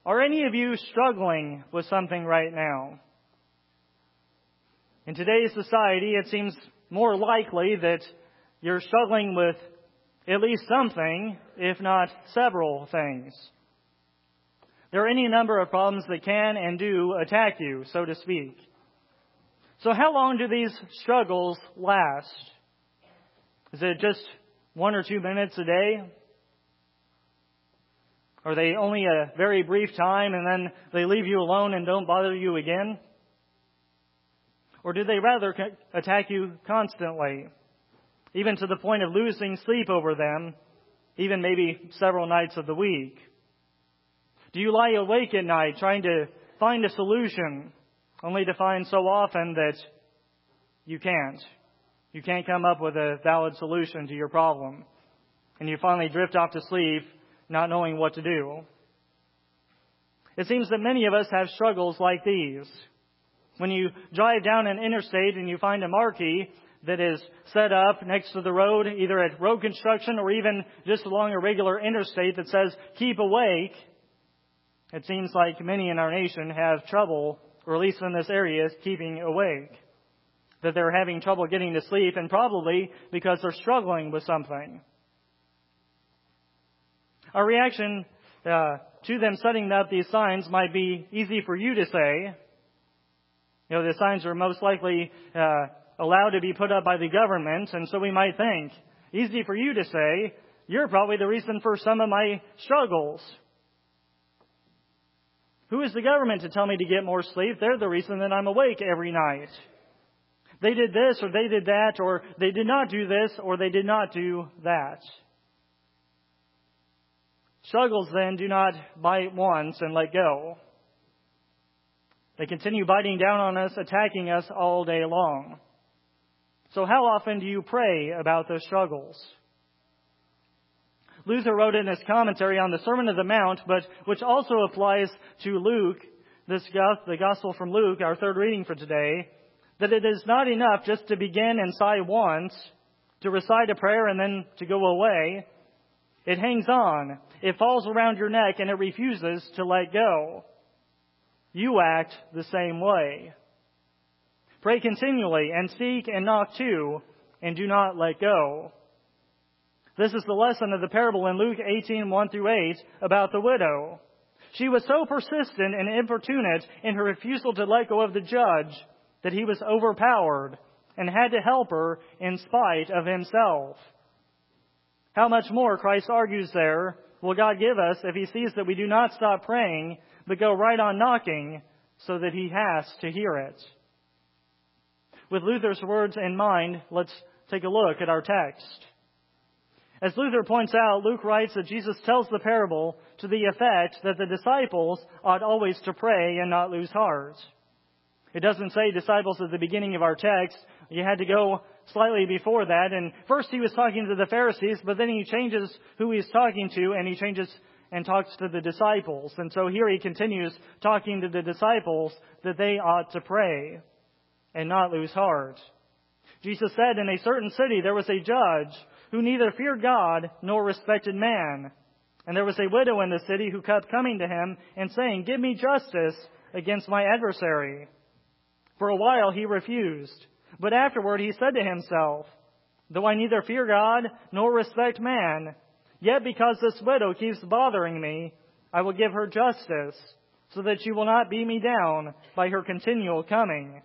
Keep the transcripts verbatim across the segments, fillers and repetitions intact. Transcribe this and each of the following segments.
Are any of you struggling with something right now? In today's society, it seems more likely that you're struggling with at least something, if not several things. There are any number of problems that can and do attack you, so to speak. So how long do these struggles last? Is it just one or two minutes a day? Are they only a very brief time and then they leave you alone and don't bother you again? Or do they rather attack you constantly, even to the point of losing sleep over them, even maybe several nights of the week? Do you lie awake at night trying to find a solution, only to find so often that you can't? You can't come up with a valid solution to your problem, and you finally drift off to sleep not knowing what to do. It seems that many of us have struggles like these. When you drive down an interstate and you find a marquee that is set up next to the road, either at road construction or even just along a regular interstate that says, "Keep awake," it seems like many in our nation have trouble, or at least in this area, keeping awake. That they're having trouble getting to sleep, and probably because they're struggling with something. Our reaction uh, to them setting up these signs might be easy for you to say. You know, the signs are most likely uh, allowed to be put up by the government, and so we might think, easy for you to say, you're probably the reason for some of my struggles. Who is the government to tell me to get more sleep? They're the reason that I'm awake every night. They did this, or they did that, or they did not do this, or they did not do that. Struggles, then, do not bite once and let go. They continue biting down on us, attacking us all day long. So how often do you pray about those struggles? Luther wrote in his commentary on the Sermon on the Mount, but which also applies to Luke, this the Gospel from Luke, our third reading for today, that it is not enough just to begin and sigh once, to recite a prayer and then to go away. It hangs on. It falls around your neck and it refuses to let go. You act the same way. Pray continually and seek and knock too, and do not let go. This is the lesson of the parable in Luke eighteen, one through eight about the widow. She was so persistent and importunate in her refusal to let go of the judge that he was overpowered and had to help her in spite of himself. How much more, Christ argues there, will God give us if he sees that we do not stop praying, but go right on knocking so that he has to hear it? With Luther's words in mind, let's take a look at our text. As Luther points out, Luke writes that Jesus tells the parable to the effect that the disciples ought always to pray and not lose heart. It doesn't say disciples at the beginning of our text. You had to go slightly before that. And first he was talking to the Pharisees, but then he changes who he's talking to, and he changes and talks to the disciples. And so here he continues talking to the disciples that they ought to pray and not lose heart. Jesus said, in a certain city there was a judge who neither feared God nor respected man. And there was a widow in the city who kept coming to him and saying, "Give me justice against my adversary." For a while he refused. But afterward he said to himself, "Though I neither fear God nor respect man, yet because this widow keeps bothering me, I will give her justice, so that she will not beat me down by her continual coming."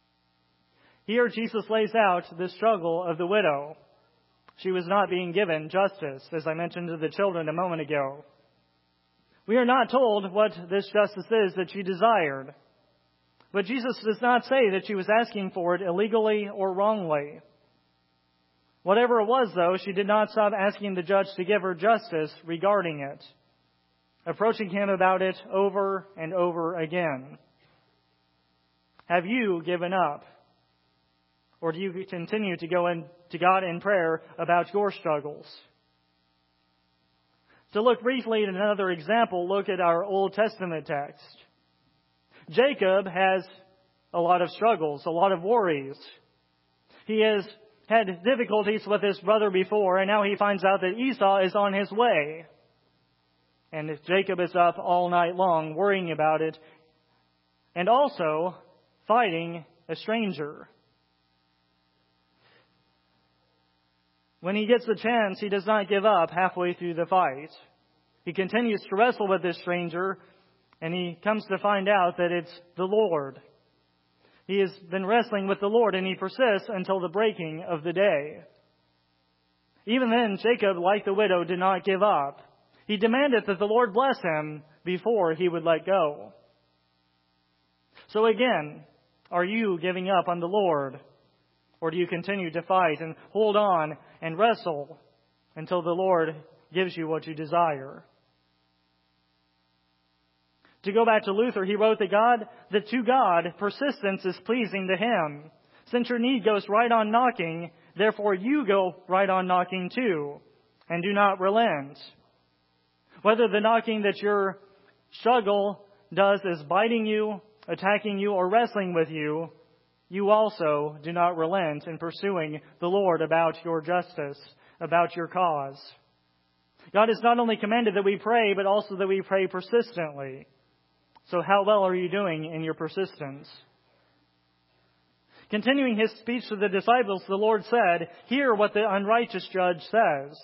Here Jesus lays out the struggle of the widow. She was not being given justice, as I mentioned to the children a moment ago. We are not told what this justice is that she desired. But Jesus does not say that she was asking for it illegally or wrongly. Whatever it was, though, she did not stop asking the judge to give her justice regarding it, approaching him about it over and over again. Have you given up? Or do you continue to go in to God in prayer about your struggles? To look briefly at another example, look at our Old Testament text. Jacob has a lot of struggles, a lot of worries. He has had difficulties with his brother before, and now he finds out that Esau is on his way. And Jacob is up all night long worrying about it and also fighting a stranger. When he gets the chance, he does not give up halfway through the fight. He continues to wrestle with this stranger, and he comes to find out that it's the Lord. He has been wrestling with the Lord, and he persists until the breaking of the day. Even then, Jacob, like the widow, did not give up. He demanded that the Lord bless him before he would let go. So again, are you giving up on the Lord? Or do you continue to fight and hold on and wrestle until the Lord gives you what you desire? To go back to Luther, he wrote that God, that to God, persistence is pleasing to Him. Since your need goes right on knocking, therefore you go right on knocking too, and do not relent. Whether the knocking that your struggle does is biting you, attacking you, or wrestling with you, you also do not relent in pursuing the Lord about your justice, about your cause. God has not only commanded that we pray, but also that we pray persistently. So how well are you doing in your persistence? Continuing his speech to the disciples, the Lord said, "Hear what the unrighteous judge says."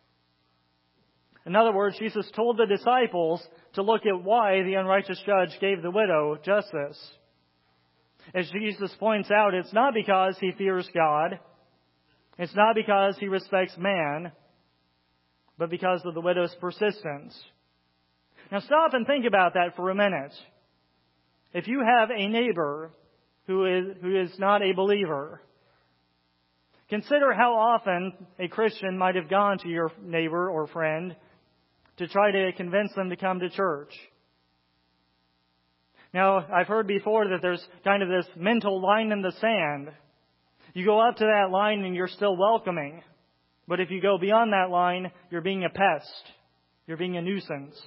In other words, Jesus told the disciples to look at why the unrighteous judge gave the widow justice. As Jesus points out, it's not because he fears God. It's not because he respects man, but because of the widow's persistence. Now stop and think about that for a minute. If you have a neighbor who is, who is not a believer, consider how often a Christian might have gone to your neighbor or friend to try to convince them to come to church. Now, I've heard before that there's kind of this mental line in the sand. You go up to that line and you're still welcoming. But if you go beyond that line, you're being a pest. You're being a nuisance.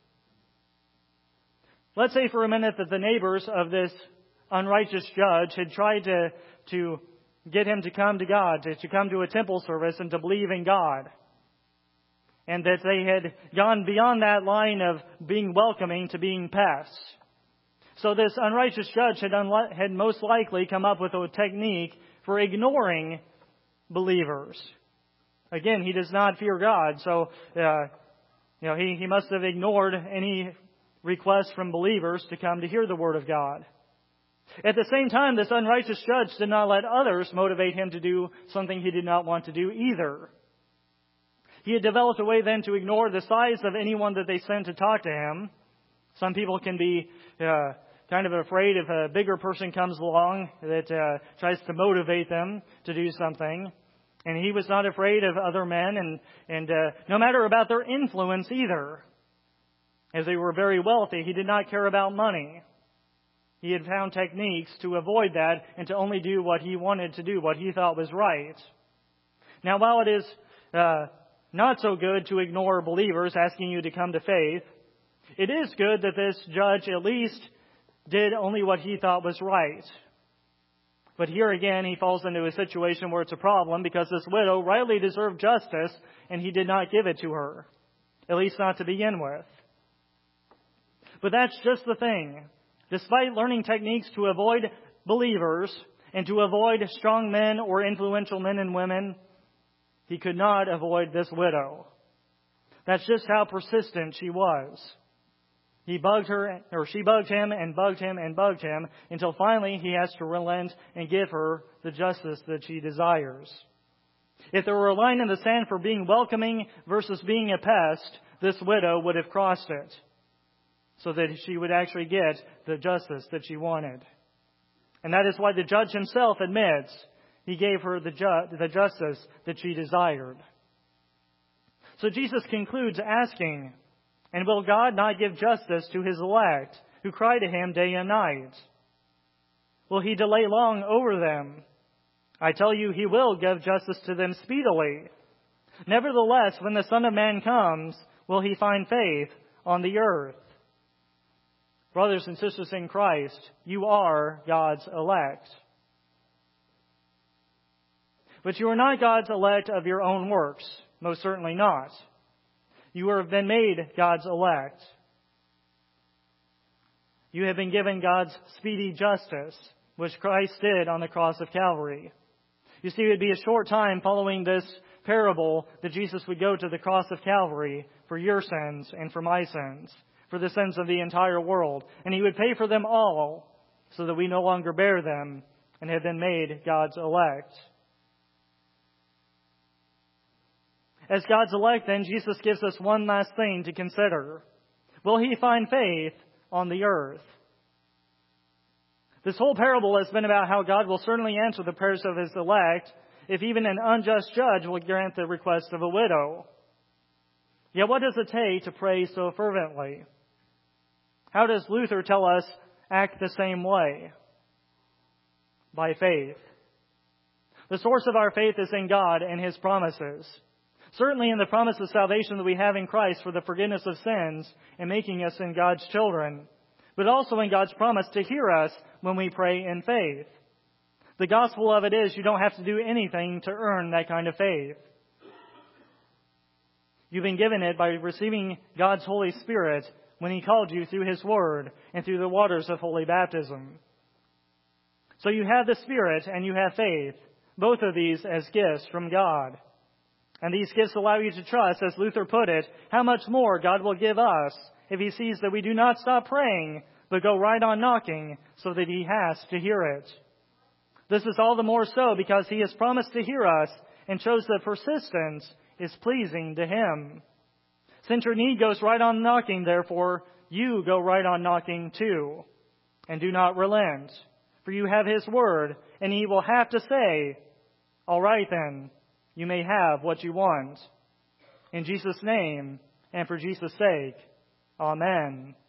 Let's say for a minute that the neighbors of this unrighteous judge had tried to, to get him to come to God, to, to come to a temple service and to believe in God. And that they had gone beyond that line of being welcoming to being pests. So this unrighteous judge had, unli- had most likely come up with a technique for ignoring believers. Again, he does not fear God, so uh, you know he, he must have ignored any requests from believers to come to hear the Word of God. At the same time, this unrighteous judge did not let others motivate him to do something he did not want to do either. He had developed a way then to ignore the size of anyone that they sent to talk to him. Some people can be uh, kind of afraid if a bigger person comes along that uh, tries to motivate them to do something. And he was not afraid of other men, and, and uh, no matter about their influence either. As they were very wealthy, he did not care about money. He had found techniques to avoid that and to only do what he wanted to do, what he thought was right. Now, while it is uh, not so good to ignore believers asking you to come to faith, it is good that this judge at least did only what he thought was right. But here again, he falls into a situation where it's a problem because this widow rightly deserved justice and he did not give it to her, at least not to begin with. But that's just the thing. Despite learning techniques to avoid believers and to avoid strong men or influential men and women, he could not avoid this widow. That's just how persistent she was. He bugged her, or she bugged him and bugged him and bugged him until finally he has to relent and give her the justice that she desires. If there were a line in the sand for being welcoming versus being a pest, this widow would have crossed it so that she would actually get the justice that she wanted. And that is why the judge himself admits he gave her the, ju- the justice that she desired. So Jesus concludes asking, "And will God not give justice to His elect, who cry to Him day and night? Will He delay long over them? I tell you, He will give justice to them speedily. Nevertheless, when the Son of Man comes, will He find faith on the earth?" Brothers and sisters in Christ, you are God's elect. But you are not God's elect of your own works. Most certainly not. You have been made God's elect. You have been given God's speedy justice, which Christ did on the cross of Calvary. You see, it would be a short time following this parable that Jesus would go to the cross of Calvary for your sins and for my sins, for the sins of the entire world. And He would pay for them all so that we no longer bear them and have been made God's elect. As God's elect, then, Jesus gives us one last thing to consider. Will He find faith on the earth? This whole parable has been about how God will certainly answer the prayers of His elect if even an unjust judge will grant the request of a widow. Yet what does it take to pray so fervently? How does Luther tell us act the same way? By faith. The source of our faith is in God and His promises. Certainly in the promise of salvation that we have in Christ for the forgiveness of sins and making us in God's children, but also in God's promise to hear us when we pray in faith. The gospel of it is you don't have to do anything to earn that kind of faith. You've been given it by receiving God's Holy Spirit when He called you through His Word and through the waters of holy baptism. So you have the Spirit and you have faith, both of these as gifts from God. And these gifts allow you to trust, as Luther put it, how much more God will give us if He sees that we do not stop praying, but go right on knocking so that He has to hear it. This is all the more so because He has promised to hear us and shows that persistence is pleasing to Him. Since your need goes right on knocking, therefore, you go right on knocking too. And do not relent, for you have His word, and He will have to say, "All right then, you may have what you want." In Jesus' name, and for Jesus' sake, Amen.